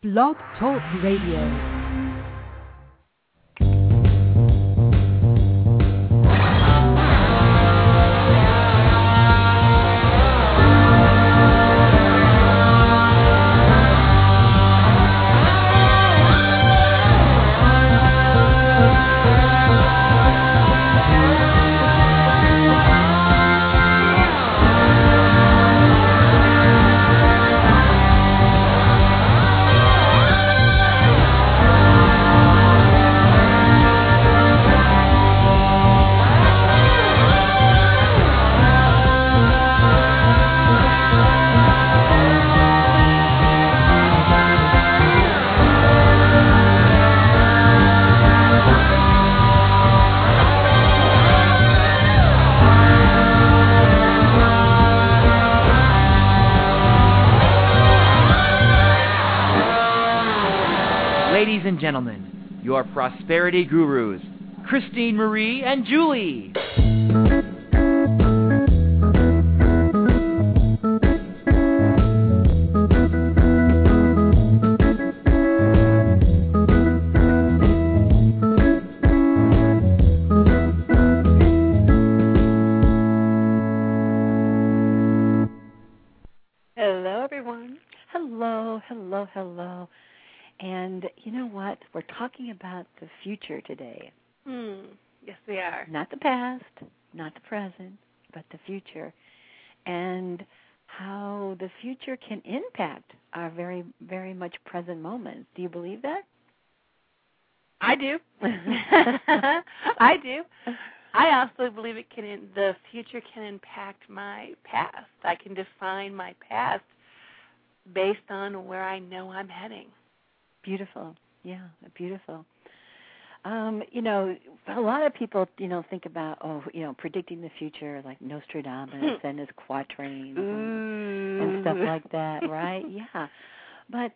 Blog Talk Radio. Ladies and gentlemen, your prosperity gurus, Christine Marie and Julie. Hello, everyone. Hello, hello, hello. And you know what? We're talking about the future today. Yes, we are. Not the past, not the present, but the future. And how the future can impact our very, very much present moments. Do you believe that? I do. I do. I also believe the future can impact my past. I can define my past based on where I know I'm heading. Beautiful. Yeah, beautiful. You know, a lot of people, think about, predicting the future like Nostradamus and his quatrains and stuff like that, right? Yeah. But,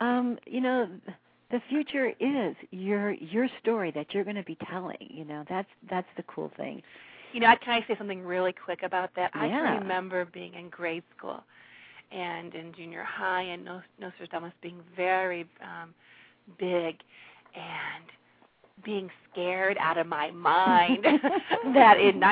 the future is your story that you're going to be telling. That's the cool thing. Can I say something really quick about that? Yeah. I can remember being in grade school and in junior high, and Nostradamus being very big, and being scared out of my mind that in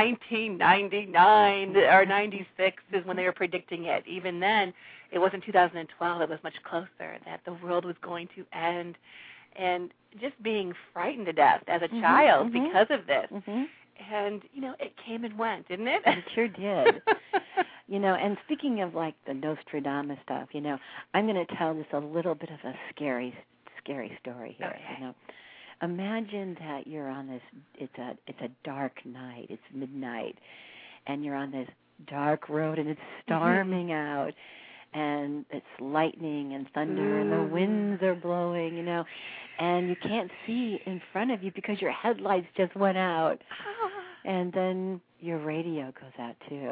1999 or 96 is when they were predicting it. Even then, it wasn't 2012. It was much closer, that the world was going to end, and just being frightened to death as a child because of this. And, it came and went, didn't it? It sure did. And speaking of like the Nostradamus stuff, I'm going to tell just a little bit of a scary story here. Okay. Imagine that you're on this. It's a dark night. It's midnight, and you're on this dark road, and it's storming out, and it's lightning and thunder, and the winds are blowing, and you can't see in front of you because your headlights just went out, and then your radio goes out too.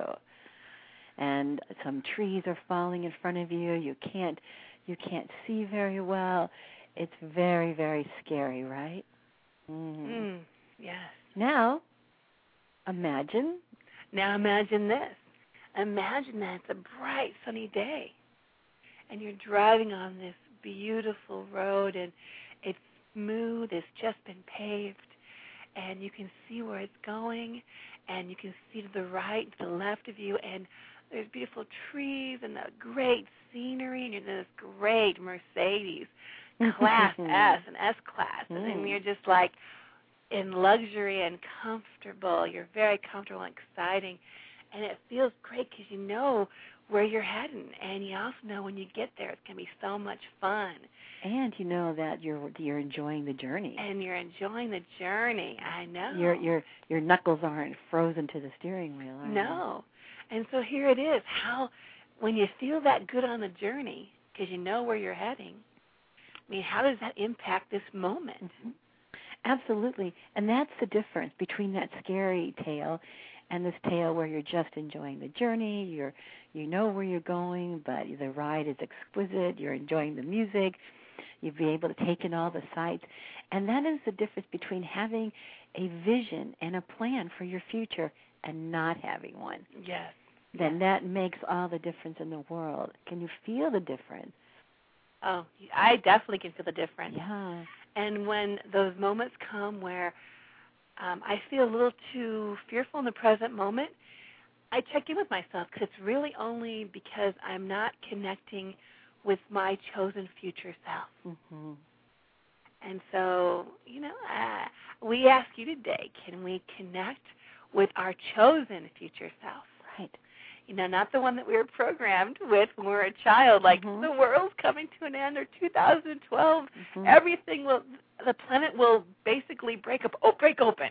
And some trees are falling in front of you. You can't see very well. It's very, very scary, right? Yes. Now imagine this. Imagine that it's a bright, sunny day, and you're driving on this beautiful road, and it's smooth. It's just been paved, and you can see where it's going, and you can see to the right, to the left of you, and there's beautiful trees and a great scenery, and you're in this great Mercedes Class S and S-Class, and then you're just like in luxury and comfortable. You're very comfortable and exciting, and it feels great because you know where you're heading, and you also know when you get there it's going to be so much fun. And you know that you're enjoying the journey. And you're enjoying the journey. I know. Your knuckles aren't frozen to the steering wheel, are No. And so here it is. When you feel that good on the journey, because you know where you're heading, how does that impact this moment? Absolutely. And that's the difference between that scary tale and this tale where you're just enjoying the journey. You know where you're going, but the ride is exquisite. You're enjoying the music. You'll be able to take in all the sights. And that is the difference between having a vision and a plan for your future and not having one. Yes. Then that makes all the difference in the world. Can you feel the difference? Oh, I definitely can feel the difference. Yeah. And when those moments come where I feel a little too fearful in the present moment, I check in with myself, because it's really only because I'm not connecting with my chosen future self. Mm-hmm. And so, we ask you today, can we connect with our chosen future self? Right. Not the one that we were programmed with when we were a child, like Mm-hmm. the world's coming to an end, or 2012, Mm-hmm. everything the planet will basically break open.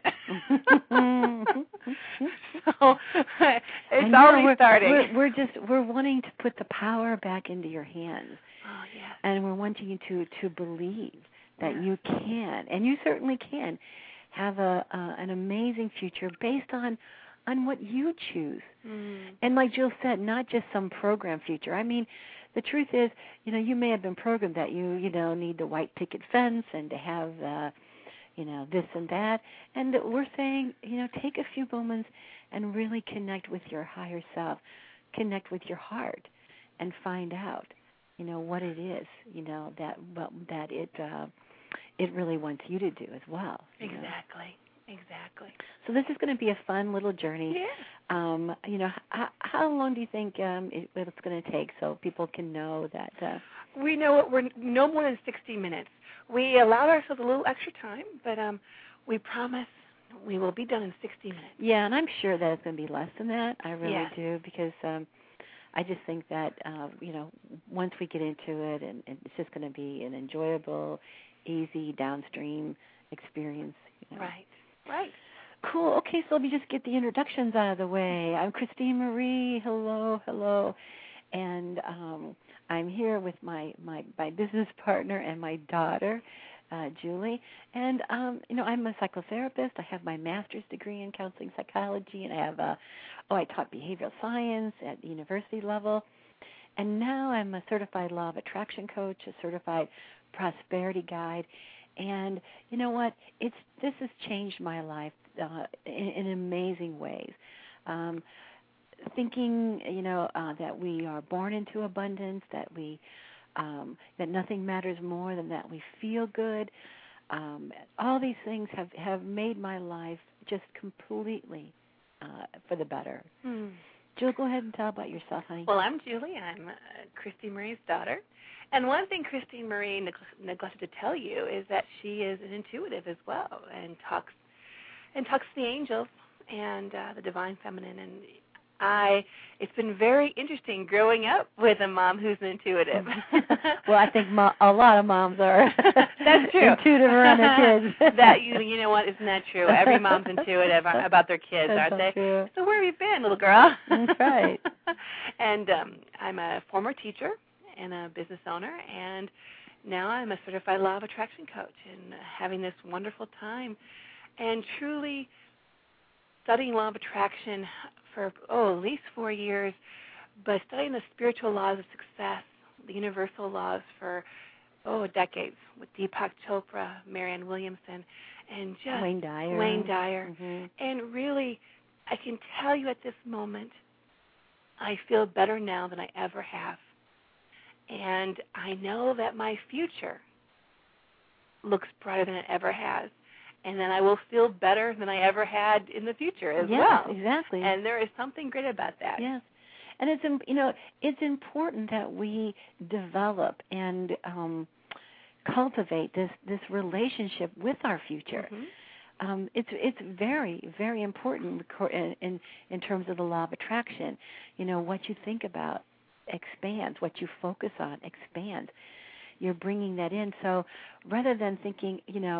So it's already starting. We're wanting to put the power back into your hands. Oh, yes. And we're wanting you to believe that Yes. you can, and you certainly can, have an amazing future based on what you choose. Mm. And like Jill said, not just some program future. I mean, the truth is, you may have been programmed that you need the white picket fence and to have, this and that. And we're saying, take a few moments and really connect with your higher self, connect with your heart, and find out, what it is, that it really wants you to do as well. Exactly. So this is going to be a fun little journey. Yeah. How long do you think it's going to take so people can know that? We know we're no more than 60 minutes. We allowed ourselves a little extra time, but we promise we will be done in 60 minutes. Yeah, and I'm sure that it's going to be less than that. I really Yeah. do, because I just think that, once we get into it, and it's just going to be an enjoyable, easy, downstream experience. Right. Cool. Okay, so let me just get the introductions out of the way. I'm Christine Marie. Hello. And I'm here with my business partner and my daughter, Julie. And, I'm a psychotherapist. I have my master's degree in counseling psychology, and I taught behavioral science at the university level. And now I'm a certified law of attraction coach, a certified prosperity guide. And you know what? This has changed my life in amazing ways. Thinking, that we are born into abundance, that that nothing matters more than that we feel good. All these things have made my life just completely for the better. Mm. Jill, go ahead and tell about yourself, honey. Well, I'm Julie. I'm Christine Marie's daughter. And one thing Christine Marie neglected to tell you is that she is an intuitive as well, and talks to the angels and the divine feminine. And it's been very interesting growing up with a mom who's an intuitive. Well, I think a lot of moms are. That's true. Intuitive around their kids. That you know what? Isn't that true? Every mom's intuitive about their kids, That's aren't they? True. So where have you been, little girl? That's right. And I'm a former teacher and a business owner, and now I'm a certified law of attraction coach, and having this wonderful time and truly studying law of attraction for at least 4 years, but studying the spiritual laws of success, the universal laws for decades with Deepak Chopra, Marianne Williamson, and just Wayne Dyer. Mm-hmm. And really, I can tell you at this moment, I feel better now than I ever have. And I know that my future looks brighter than it ever has, and that I will feel better than I ever had in the future as well. Yes, exactly. And there is something great about that. Yes. And it's important that we develop and cultivate this relationship with our future. Mm-hmm. It's very, very important in terms of the law of attraction. What you think about expands. What you focus on expands. You're bringing that in. So rather than thinking,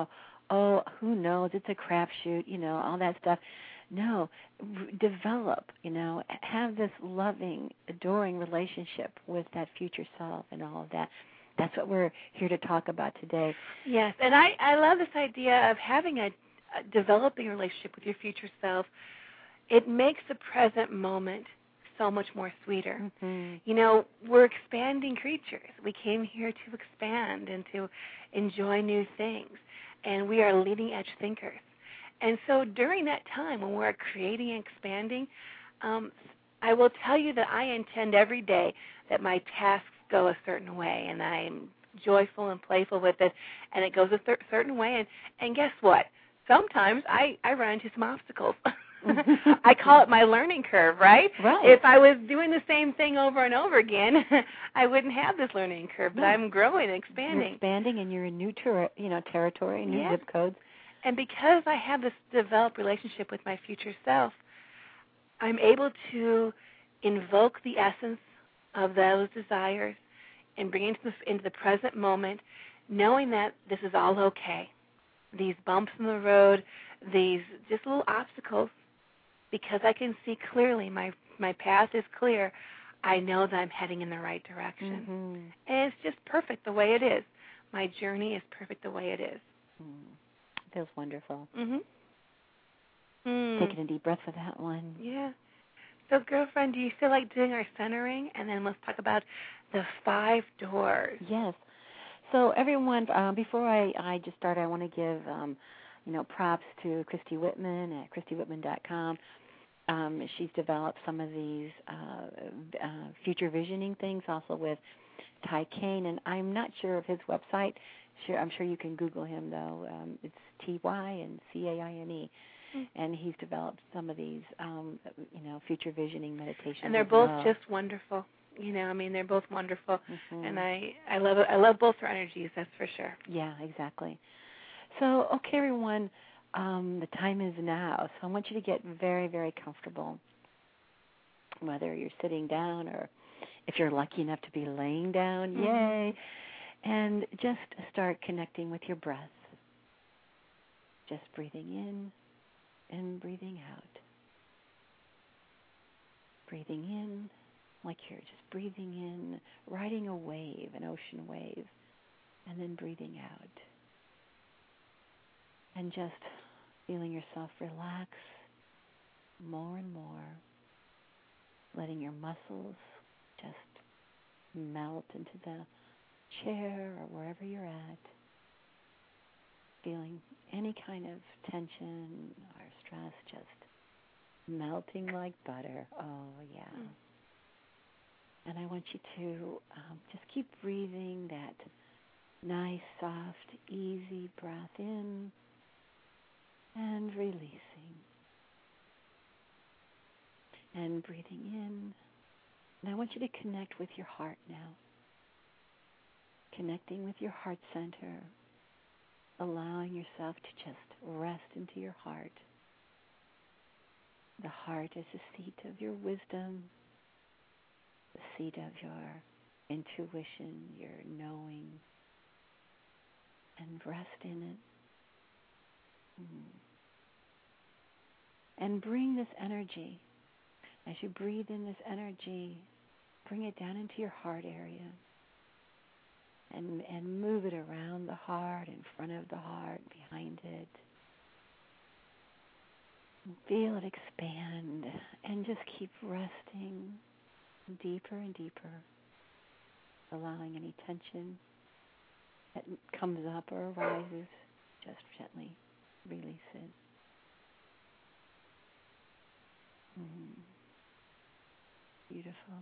who knows, it's a crapshoot, all that stuff. No, develop, have this loving, adoring relationship with that future self and all of that. That's what we're here to talk about today. Yes, and I love this idea of having a developing relationship with your future self. It makes the present moment so much more sweeter. Mm-hmm. We're expanding creatures. We came here to expand and to enjoy new things, and we are leading edge thinkers. And so during that time when we're creating and expanding, I will tell you that I intend every day that my tasks go a certain way, and I'm joyful and playful with it, and it goes a certain way. And guess what? Sometimes I run into some obstacles. I call it my learning curve, right? Right. If I was doing the same thing over and over again, I wouldn't have this learning curve. But I'm growing and expanding. You're expanding, and you're in new territory, new zip codes. And because I have this developed relationship with my future self, I'm able to invoke the essence of those desires and bring it into the present moment, knowing that this is all okay. These bumps in the road, these just little obstacles, because I can see clearly, my path is clear, I know that I'm heading in the right direction. Mm-hmm. And it's just perfect the way it is. My journey is perfect the way it is. Feels wonderful. Taking a deep breath for that one. Yeah. So, girlfriend, do you feel like doing our centering? And then let's talk about the 5 doors. Yes. So, everyone, before I just start, I want to give, props to Christy Whitman at ChristyWhitman.com. She's developed some of these future visioning things, also with Ty Kane, and I'm not sure of his website. I'm sure you can Google him, though. It's T-Y and C-A-I-N-E. And he's developed some of these, future visioning meditations. And they're both just wonderful. They're both wonderful. And I love it. I love both their energies, that's for sure. Yeah, exactly. So, okay, everyone, the time is now. So I want you to get very, very comfortable, whether you're sitting down or if you're lucky enough to be laying down, yay. And just start connecting with your breath. Just breathing in and breathing out. Breathing in like you're just breathing in, riding a wave, an ocean wave, and then breathing out. And just feeling yourself relax more and more, letting your muscles just melt into the chair or wherever you're at, feeling any kind of tension or stress just melting like butter. Oh, yeah. And I want you to just keep breathing that nice, soft, easy breath in and releasing. And breathing in. And I want you to connect with your heart now. Connecting with your heart center, allowing yourself to just rest into your heart. The heart is the seat of your wisdom, the seat of your intuition, your knowing, and rest in it. And bring this energy, as you breathe in this energy, bring it down into your heart area. And move it around the heart, in front of the heart, behind it. And feel it expand, and just keep resting deeper and deeper, allowing any tension that comes up or arises, just gently release it. Beautiful.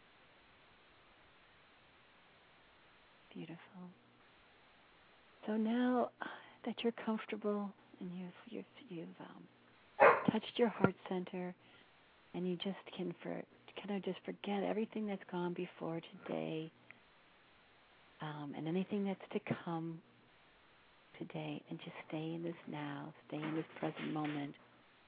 Beautiful. So now that you're comfortable and you've touched your heart center, and you just can just forget everything that's gone before today, and anything that's to come today, and just stay in this now, stay in this present moment.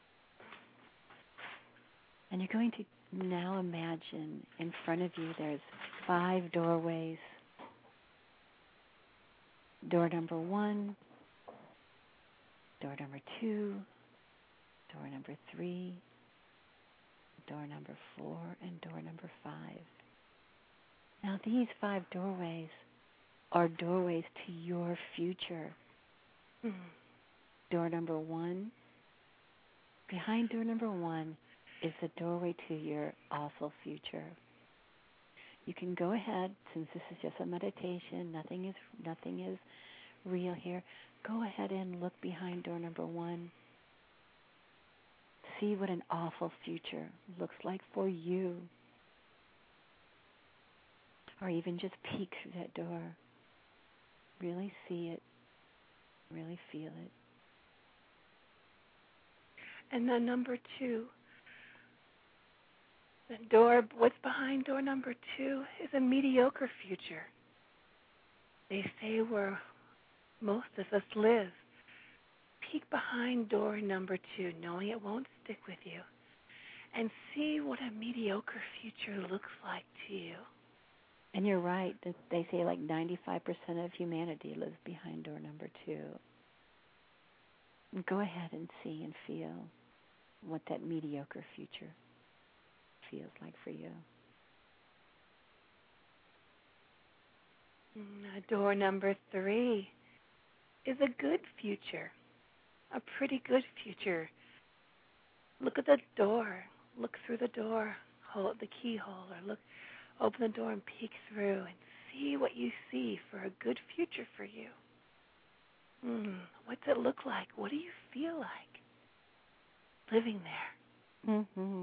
And you're going to now imagine in front of you there's 5 doorways. Door number 1, door number 2, door number 3, door number 4, and door number 5. Now these 5 doorways are doorways to your future. Door number 1, behind door number 1 is the doorway to your awful future. You can go ahead, since this is just a meditation, nothing is real here. Go ahead and look behind door number 1. See what an awful future looks like for you. Or even just peek through that door Really see it. Really feel it. And then number 2, the door, what's behind door number 2 is a mediocre future. They say where most of us live. Peek behind door number 2, knowing it won't stick with you, and see what a mediocre future looks like to you. And you're right. They say like 95% of humanity lives behind door number 2. Go ahead and see and feel what that mediocre future feels like for you. Door number 3 is a good future, a pretty good future. Look at the door. Look through the door. Hold the keyhole, or open the door and peek through and see what you see for a good future for you. What's it look like? What do you feel like living there?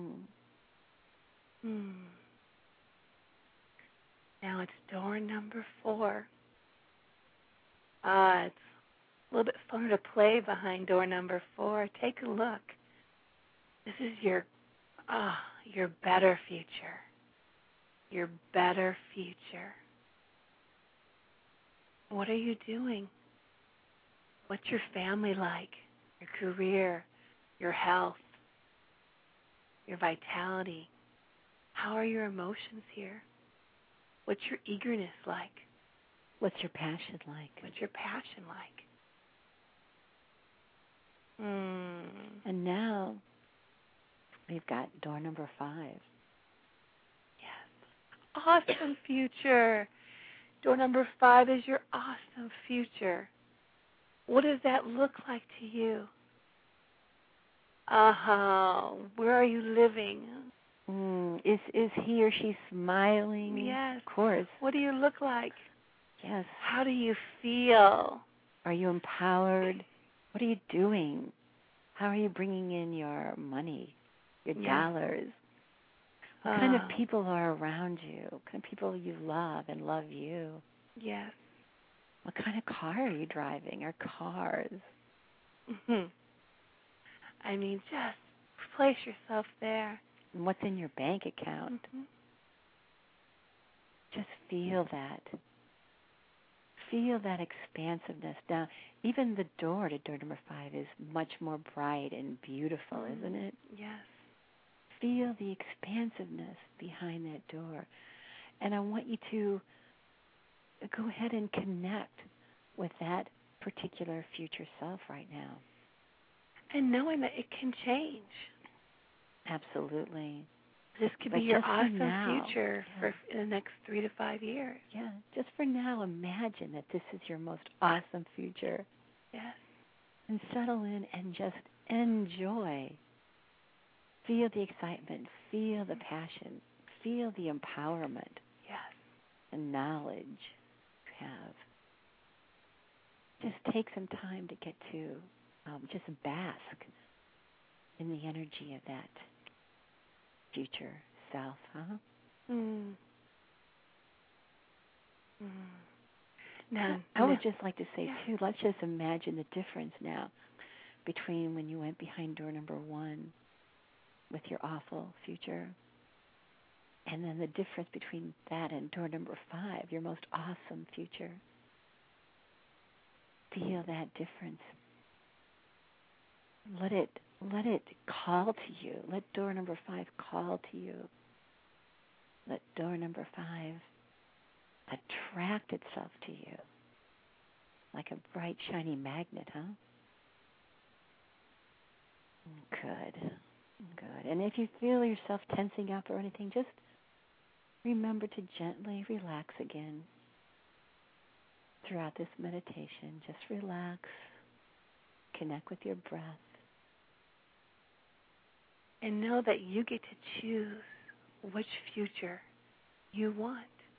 Now it's door number 4. It's a little bit funner to play behind door number 4. Take a look. This is your better future. Your better future. What are you doing? What's your family like? Your career, your health, your vitality? How are your emotions here? What's your eagerness like? What's your passion like? What's your passion like? And now we've got door number 5. Yes. Awesome future. Door number 5 is your awesome future. What does that look like to you? Where are you living? Is he or she smiling? Yes. Of course. What do you look like? Yes. How do you feel? Are you empowered? What are you doing? How are you bringing in your money, your dollars? What kind of people are around you? What kind of people you love and love you? Yes. What kind of car are you driving, or cars? I mean, just place yourself there. And what's in your bank account? Just feel that. Feel that expansiveness. Now, even the door to door number 5 is much more bright and beautiful, isn't it? Yes. Feel the expansiveness behind that door. And I want you to go ahead and connect with that particular future self right now. And knowing that it can change. Absolutely. This could be your awesome future for in the next 3 to 5 years. Yeah, just for now, imagine that this is your most awesome future. Yes. And settle in and just enjoy. Feel the excitement. Feel the passion. Feel the empowerment. Yes. And knowledge you have. Just take some time to get to just bask in the energy of that future self, huh? Now, I would just like to say, too, let's just imagine the difference now between when you went behind door number 1 with your awful future, and then the difference between that and door number 5, your most awesome future. Feel that difference. Let it call to you. Let door number 5 call to you. Let door number 5 attract itself to you like a bright, shiny magnet, huh? Good. And if you feel yourself tensing up or anything, just remember to gently relax again throughout this meditation. Just relax. Connect with your breath. And know that you get to choose which future you want.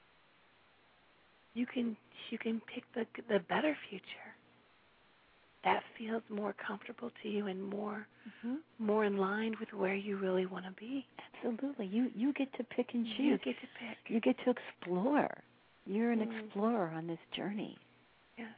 You can pick the better future that feels more comfortable to you and more in line with where you really want to be. Absolutely. You get to pick and choose. You get to pick. You get to explore. You're an explorer on this journey. Yes.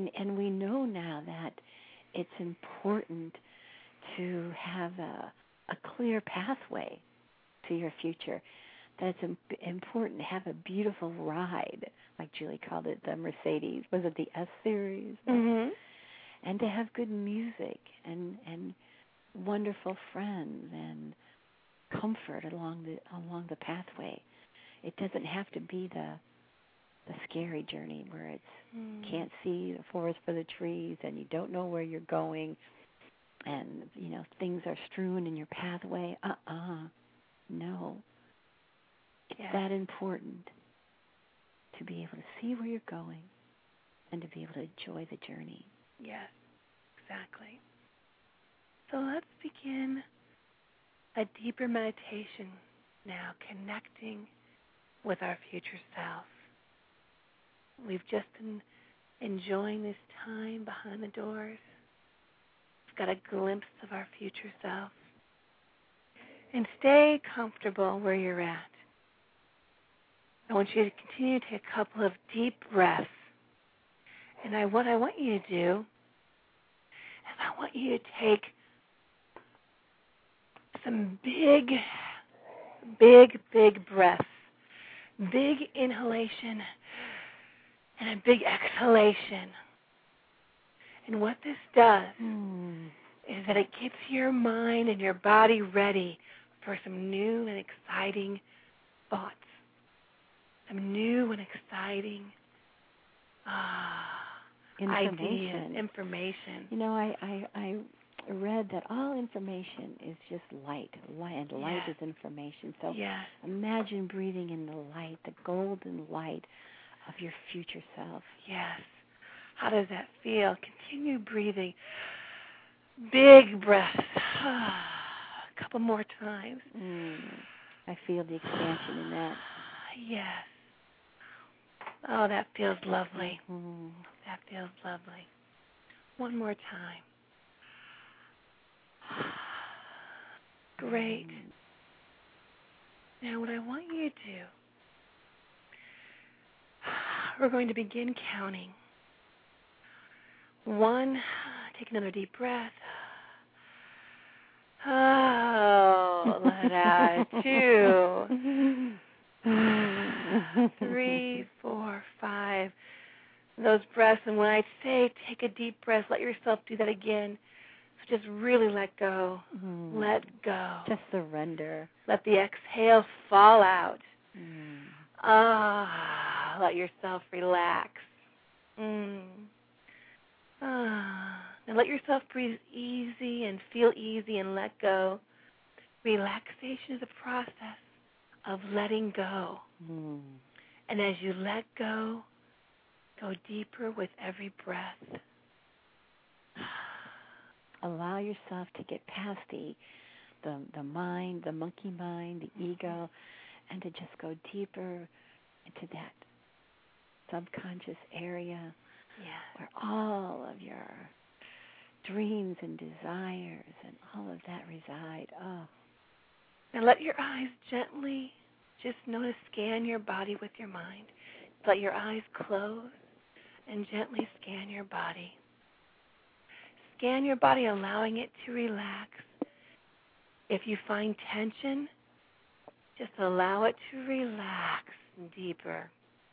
And we know now that it's important to have a clear pathway to your future, that it's important to have a beautiful ride, like Julie called it, the Mercedes. Was it the S-Series? Mm-hmm. And to have good music and wonderful friends and comfort along the pathway. It doesn't have to be the scary journey where it's can't see the forest for the trees and you don't know where you're going and things are strewn in your pathway. No. It's that important to be able to see where you're going and to be able to enjoy the journey. Yes, exactly. So let's begin a deeper meditation now, connecting with our future self. We've just been enjoying this time behind the doors. We've got a glimpse of our future self. And stay comfortable where you're at. I want you to continue to take a couple of deep breaths. And what I want you to do is I want you to take some big breaths. Big inhalation and a big exhalation. And what this does is that it gets your mind and your body ready for some new and exciting thoughts. Some new and exciting ideas, information. I read that all information is just light, and light is information. So imagine breathing in the light, the golden light of your future self. Yes. How does that feel? Continue breathing. Big breaths. A couple more times. I feel the expansion in that. Yes. Oh, that feels lovely. That feels lovely. One more time. Great. Now what I want you to do, we're going to begin counting. 1, take another deep breath. Oh, let out. 2, 3, 4, 5. Those breaths, and when I say take a deep breath, let yourself do that again. So just really let go. Let go. Just surrender. Let the exhale fall out. Let yourself relax. Now let yourself breathe easy and feel easy and let go. Relaxation is a process of letting go. And as you let go deeper with every breath. Allow yourself to get past the mind, the monkey mind, the ego, and to just go deeper into that subconscious area where all of your dreams and desires and all of that reside. Now let your eyes gently just notice, scan your body with your mind. Let your eyes close and gently scan your body. Scan your body, allowing it to relax. If you find tension, just allow it to relax deeper.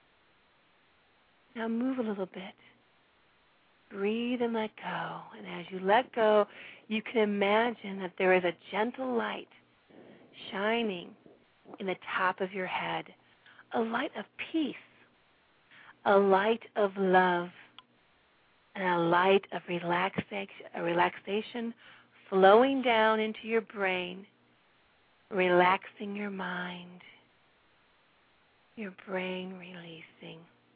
Now move a little bit. Breathe and let go. And as you let go, you can imagine that there is a gentle light shining in the top of your head. A light of peace. A light of love. And a light of relaxation flowing down into your brain, relaxing your mind, your brain releasing,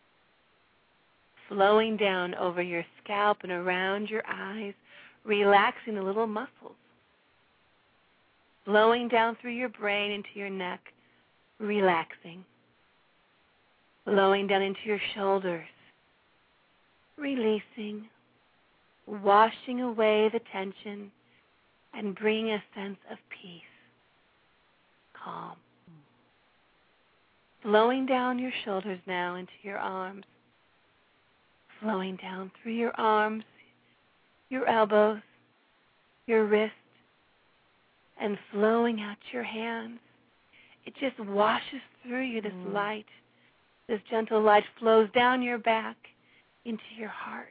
flowing down over your scalp and around your eyes, relaxing the little muscles, flowing down through your brain into your neck, relaxing, flowing down into your shoulders, releasing, washing away the tension, and bringing a sense of peace, calm. Flowing down your shoulders now into your arms, flowing down through your arms, your elbows, your wrists, and flowing out your hands. It just washes through you, this light. This gentle light flows down your back into your heart.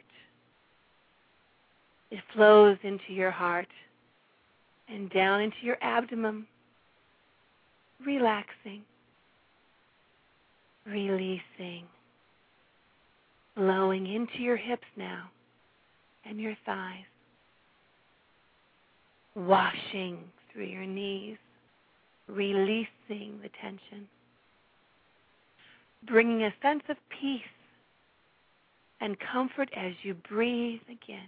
It flows into your heart and down into your abdomen, relaxing, releasing, flowing into your hips now and your thighs, washing through your knees, releasing the tension, bringing a sense of peace and comfort as you breathe again.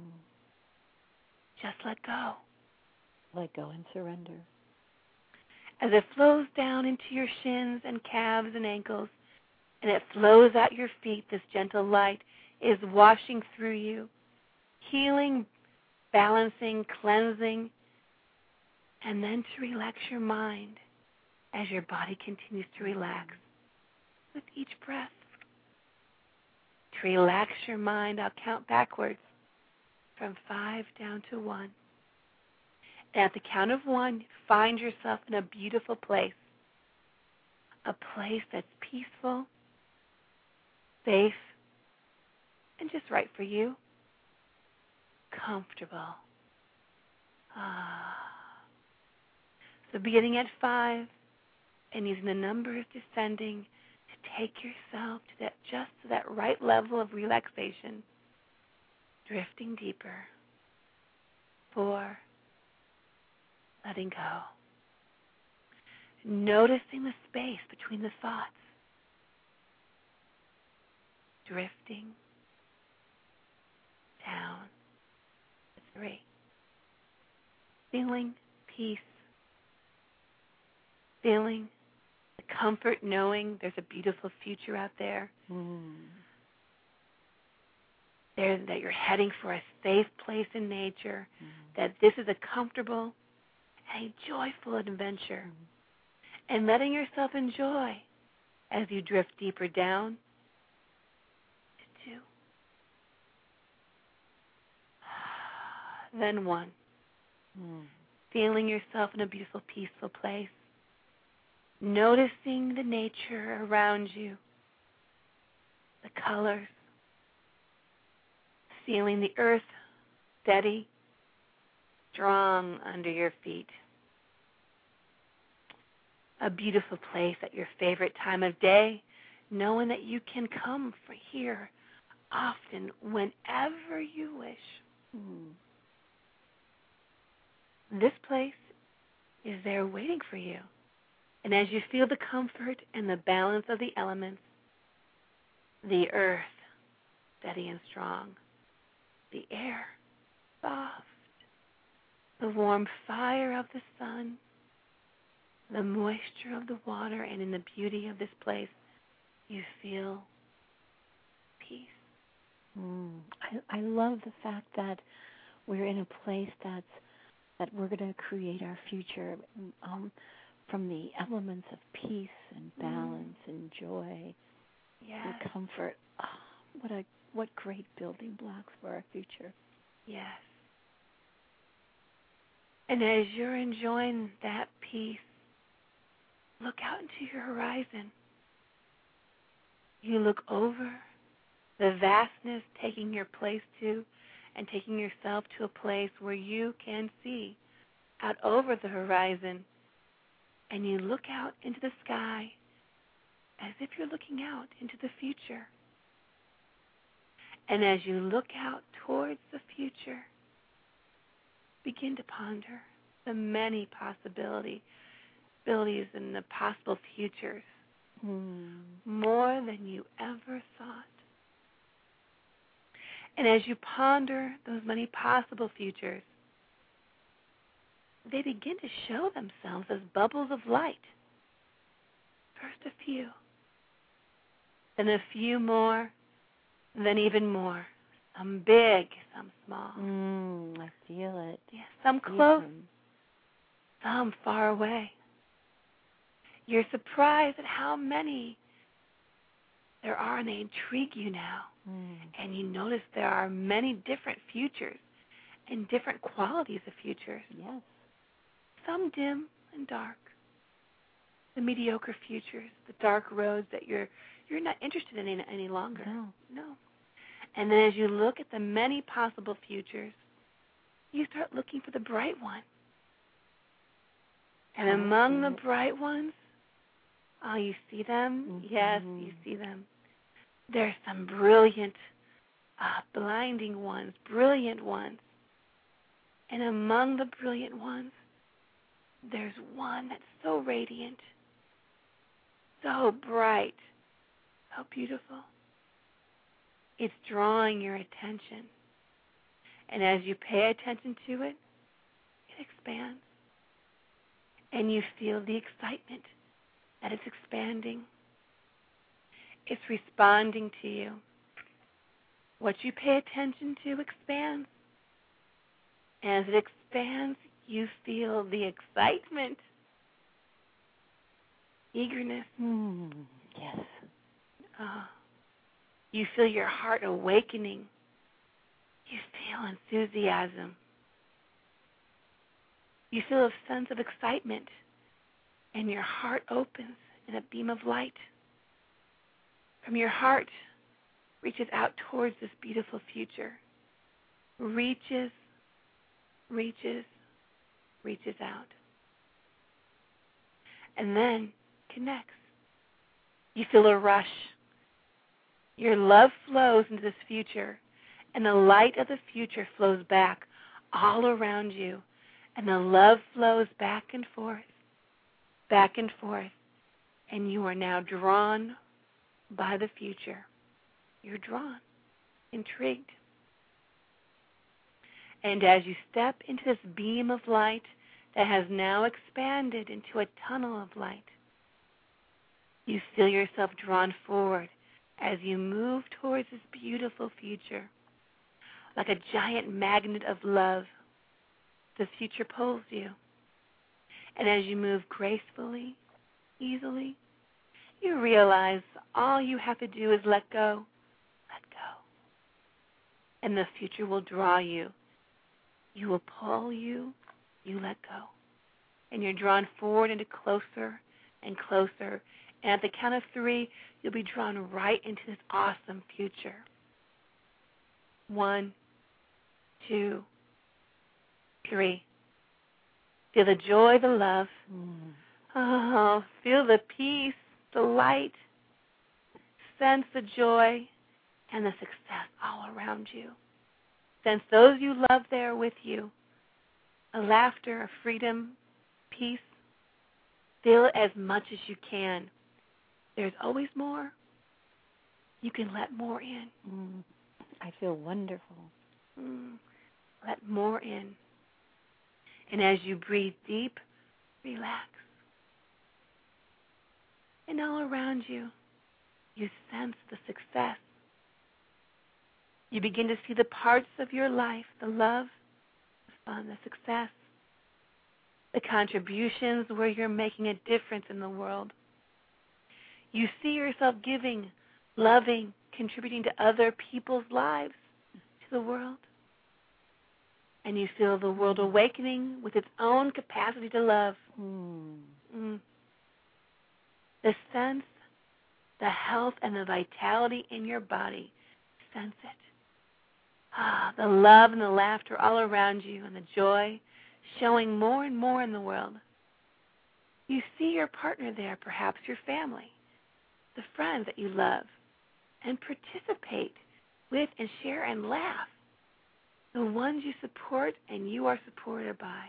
Just let go. Let go and surrender. As it flows down into your shins and calves and ankles, and it flows out your feet, this gentle light is washing through you, healing, balancing, cleansing, and then to relax your mind as your body continues to relax with each breath. To relax your mind, I'll count backwards from 5 down to 1. And at the count of 1, find yourself in a beautiful place. A place that's peaceful, safe, and just right for you. Comfortable. So beginning at 5 and using the numbers descending to take yourself to that right level of relaxation. Drifting deeper. 4. Letting go. Noticing the space between the thoughts. Drifting down. 3. Feeling peace. Feeling the comfort knowing there's a beautiful future out there. That you're heading for a safe place in nature. That this is a comfortable and a joyful adventure. And letting yourself enjoy as you drift deeper down to 2. Then 1. Feeling yourself in a beautiful, peaceful place. Noticing the nature around you. The colors. Feeling the earth steady, strong under your feet. A beautiful place at your favorite time of day, knowing that you can come for here often, whenever you wish. This place is there waiting for you. And as you feel the comfort and the balance of the elements, the earth steady and strong, the air soft, the warm fire of the sun, the moisture of the water, and in the beauty of this place, you feel peace. I love the fact that we're in a place that we're going to create our future from the elements of peace and balance and joy and comfort. What great building blocks for our future. Yes. And as you're enjoying that peace, look out into your horizon. You look over the vastness, taking your place to, and taking yourself to a place where you can see out over the horizon. And you look out into the sky as if you're looking out into the future. And as you look out towards the future, begin to ponder the many possibilities and the possible futures, more than you ever thought. And as you ponder those many possible futures, they begin to show themselves as bubbles of light. First a few, then a few more, then even more. Some big, some small. I feel it. Yeah, some close, some far away. You're surprised at how many there are, and they intrigue you now. And you notice there are many different futures and different qualities of futures. Yes. Some dim and dark. The mediocre futures, the dark roads that you're not interested in any longer. No. And then as you look at the many possible futures, you start looking for the bright one. And among the bright ones, you see them? Yes, you see them. There's some brilliant, blinding ones, brilliant ones. And among the brilliant ones, there's one that's so radiant, so bright, so beautiful. It's drawing your attention. And as you pay attention to it, it expands. And you feel the excitement that it's expanding. It's responding to you. What you pay attention to expands. As it expands, you feel the excitement, eagerness. Yes. You feel your heart awakening. You feel enthusiasm. You feel a sense of excitement, and your heart opens in a beam of light. From your heart, reaches out towards this beautiful future. Reaches out. And then connects. You feel a rush. Your love flows into this future, and the light of the future flows back all around you, and the love flows back and forth, and you are now drawn by the future. You're drawn, intrigued. And as you step into this beam of light that has now expanded into a tunnel of light, you feel yourself drawn forward as you move towards this beautiful future. Like a giant magnet of love, the future pulls you. And as you move gracefully, easily, you realize all you have to do is let go. Let go. And the future will draw you. You will pull you. You let go. And you're drawn forward into closer and closer. And at the count of 3, you'll be drawn right into this awesome future. 1, 2, 3. Feel the joy, the love. Oh, feel the peace, the light. Sense the joy and the success all around you. Sense those you love there with you. A laughter, a freedom, peace. Feel as much as you can. There's always more. You can let more in. I feel wonderful. Let more in. And as you breathe deep, relax. And all around you, you sense the success. You begin to see the parts of your life, the love, the fun, the success, the contributions where you're making a difference in the world. You see yourself giving, loving, contributing to other people's lives, to the world. And you feel the world awakening with its own capacity to love. The sense, the health, and the vitality in your body. Sense it. The love and the laughter all around you, and the joy showing more and more in the world. You see your partner there, perhaps your family, the friends that you love, and participate with and share and laugh. The ones you support and you are supported by.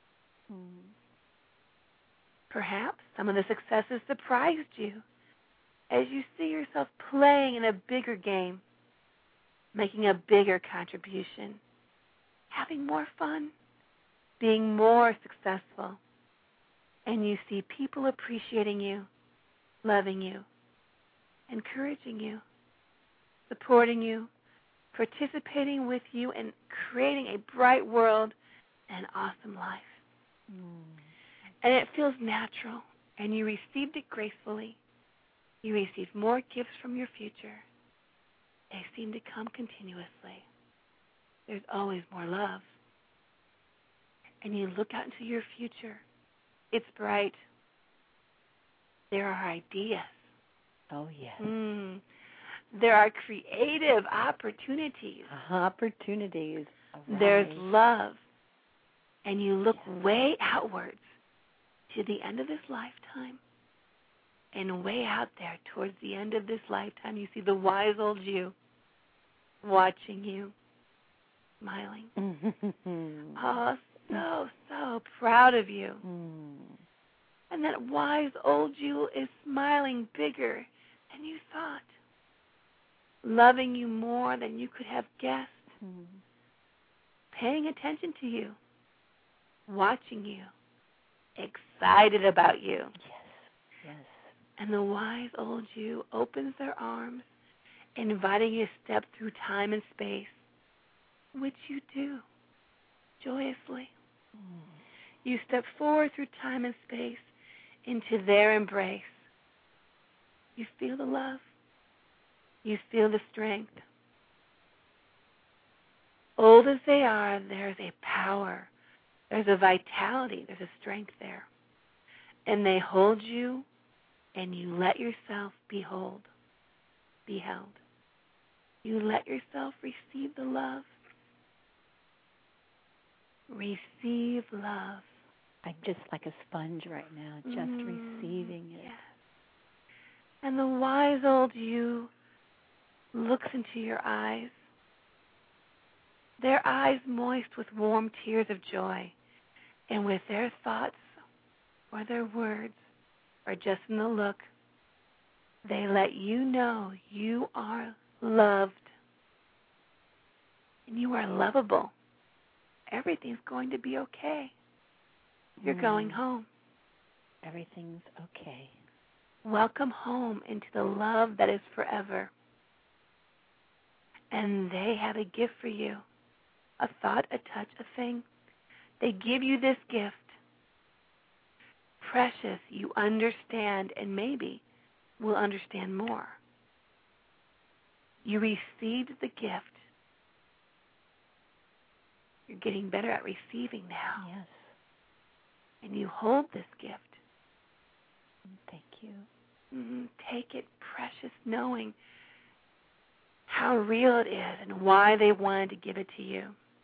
Perhaps some of the successes surprised you as you see yourself playing in a bigger game, making a bigger contribution, having more fun, being more successful. And you see people appreciating you, loving you, encouraging you, supporting you, participating with you, and creating a bright world and an awesome life. And it feels natural, and you received it gracefully. You receive more gifts from your future. They seem to come continuously. There's always more love. And you look out into your future. It's bright. There are ideas. Oh, yes. There are creative opportunities. Opportunities. Arise. There's love. And you look way outwards to the end of this lifetime. And way out there towards the end of this lifetime, you see the wise old you watching you, smiling. Oh, so proud of you. And that wise old you is smiling bigger than you thought, loving you more than you could have guessed, paying attention to you, watching you, excited about you. Yes. And the wise old you opens their arms, inviting you to step through time and space, which you do, joyously. You step forward through time and space into their embrace. You feel the love. You feel the strength. Old as they are, there's a power. There's a vitality. There's a strength there. And they hold you, and you let yourself be held. You let yourself receive the love. Receive love. I'm just like a sponge right now, just receiving it. Yes. And the wise old you looks into your eyes, their eyes moist with warm tears of joy, and with their thoughts or their words or just in the look, they let you know you are loved and you are lovable. Everything's going to be okay. You're going home. Everything's okay. Welcome home into the love that is forever. And they have a gift for you, a thought, a touch, a thing. They give you this gift. Precious, you understand, and maybe will understand more. You received the gift. You're getting better at receiving now. Yes. And you hold this gift. Thank you. Take it, precious, knowing how real it is and why they wanted to give it to you.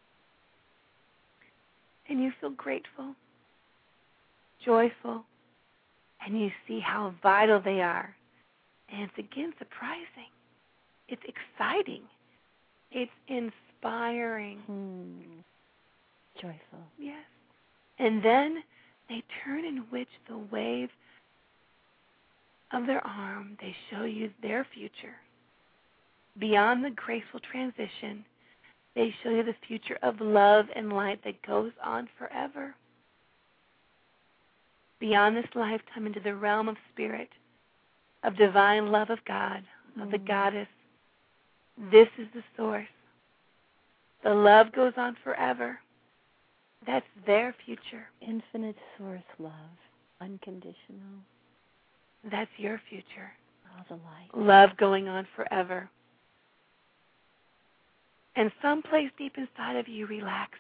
And you feel grateful, joyful, and you see how vital they are. And it's again surprising. It's exciting. It's inspiring. Joyful. Yes. And then they turn in which the wave of their arm, they show you their future. Beyond the graceful transition, they show you the future of love and light that goes on forever. Beyond this lifetime into the realm of spirit, of divine love of God, of the goddess. This is the source. The love goes on forever. That's their future. Infinite source love, unconditional. That's your future. All the light. Love going on forever. And someplace deep inside of you relaxes.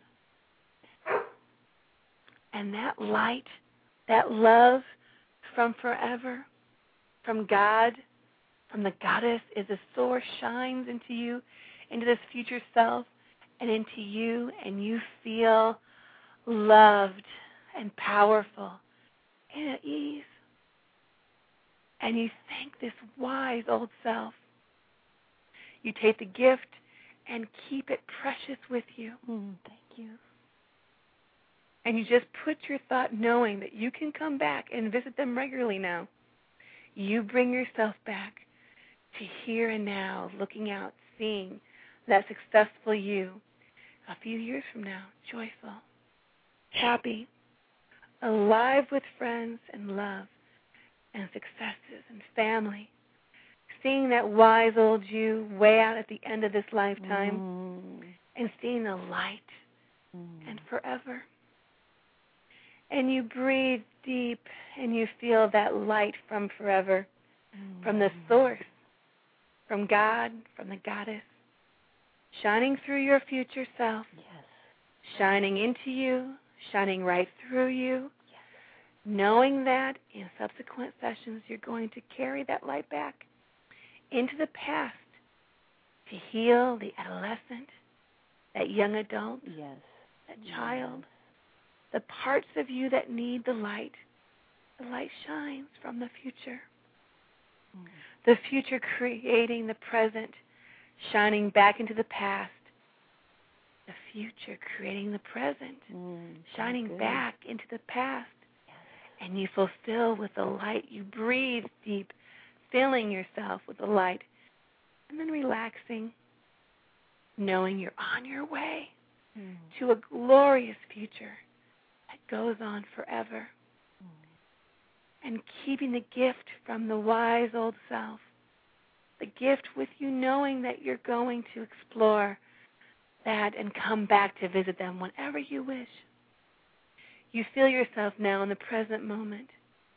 And that light, that love from forever, from God, from the goddess, is a source, shines into you, into this future self, and into you, and you feel loved and powerful and at ease. And you thank this wise old self. You take the gift and keep it precious with you. Thank you. And you just put your thought knowing that you can come back and visit them regularly now. You bring yourself back to here and now, looking out, seeing that successful you a few years from now, joyful, happy, alive with friends and love and successes and family, seeing that wise old you way out at the end of this lifetime and seeing the light and forever. And you breathe deep and you feel that light from forever from the source, from God, from the goddess, shining through your future self, shining into you, shining right through you, knowing that in subsequent sessions you're going to carry that light back into the past to heal the adolescent, that young adult, that child, the parts of you that need the light. The light shines from the future. The future creating the present, shining back into the past. The future creating the present, shining back into the past. And you fulfill with the light. You breathe deep, filling yourself with the light. And then relaxing, knowing you're on your way to a glorious future that goes on forever. And keeping the gift from the wise old self, the gift with you knowing that you're going to explore that and come back to visit them whenever you wish. You feel yourself now in the present moment.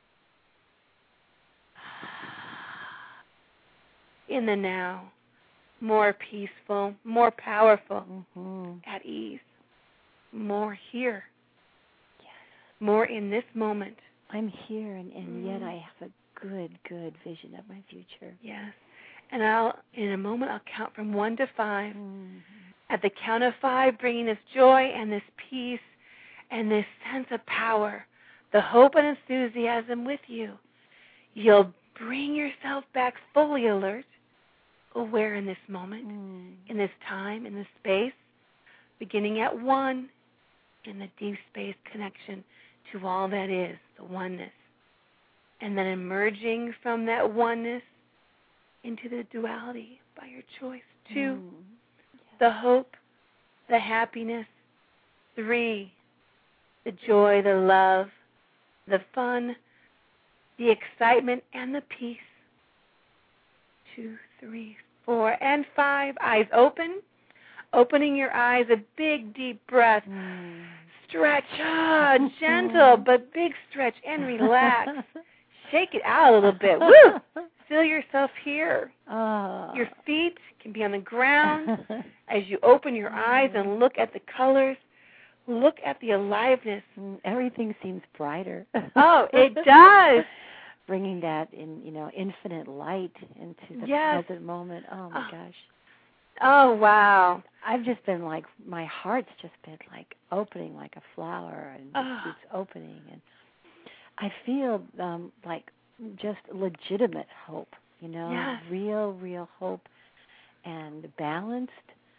In the now, more peaceful, more powerful, at ease, more here, more in this moment. I'm here, and yet I have a good vision of my future. Yes. And in a moment, I'll count from 1 to 5. At the count of 5, bringing this joy and this peace and this sense of power, the hope and enthusiasm with you. You'll bring yourself back fully alert, aware in this moment, in this time, in this space, beginning at 1, in the deep space connection to all that is, the oneness. And then emerging from that oneness into the duality by your choice. 2, the hope, the happiness. 3, the joy, the love, the fun, the excitement, and the peace. 2, 3, 4, and 5. Eyes open. Opening your eyes, a big, deep breath. Stretch, gentle but big stretch, and relax. Shake it out a little bit. Woo! Feel yourself here. Your feet can be on the ground as you open your eyes and look at the colors. Look at the aliveness. Everything seems brighter. Oh, it does. Bringing that infinite light into the present moment. Oh my gosh. Oh, wow. I've just been my heart's just been opening like a flower, and it's opening, and I feel just legitimate hope, real hope, and balanced.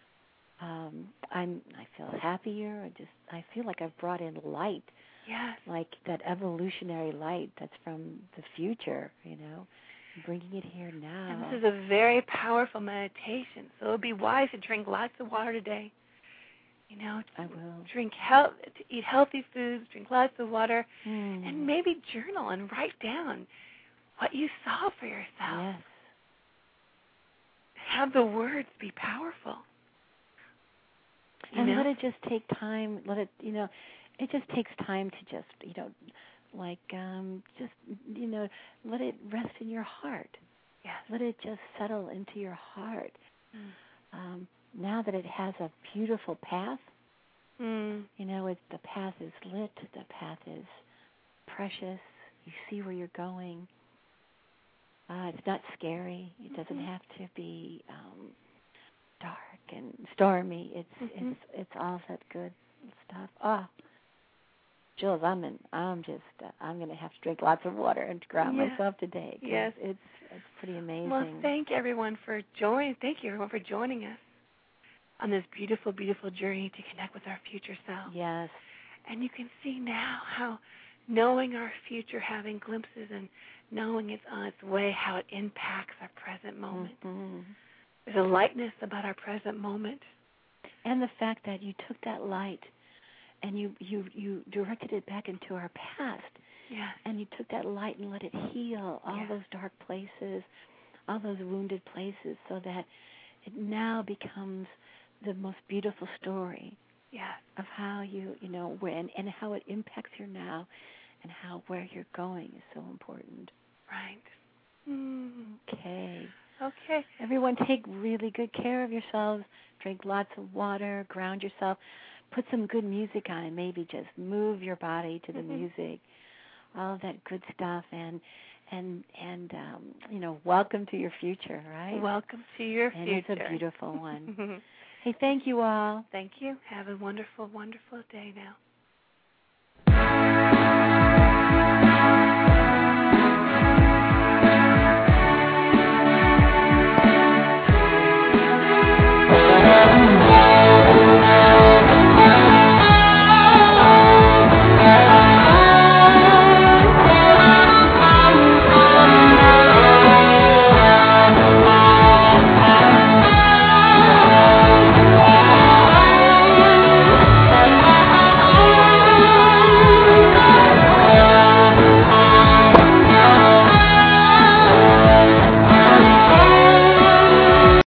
I feel happier. I feel like I've brought in light. Yes. Like that evolutionary light that's from the future, bringing it here now. And this is a very powerful meditation, so it would be wise to drink lots of water today. I will. Eat healthy foods, drink lots of water, and maybe journal and write down what you saw for yourself. Yes. Have the words be powerful. And let it just take time. It just takes time to just, let it rest in your heart. Yes. Let it just settle into your heart. Now that it has a beautiful path, the path is lit, the path is precious. You see where you're going. It's not scary. It doesn't have to be dark and stormy. It's all that good stuff. Jules, I'm going to have to drink lots of water and ground myself today. Yes, it's pretty amazing. Well, thank you everyone for joining us on this beautiful, beautiful journey to connect with our future self. Yes. And you can see now how knowing our future, having glimpses and knowing it's on its way, how it impacts our present moment. There's a lightness about our present moment. And the fact that you took that light and you directed it back into our past. Yes. And you took that light and let it heal all those dark places, all those wounded places, so that it now becomes the most beautiful story of how and how it impacts your now, and how where you're going is so important. Right. Okay. Okay. Everyone, take really good care of yourselves. Drink lots of water. Ground yourself. Put some good music on, and maybe just move your body to the music. All of that good stuff, and welcome to your future, right? Welcome to your and future. It's a beautiful one. Hey, thank you all. Thank you. Have a wonderful, wonderful day now.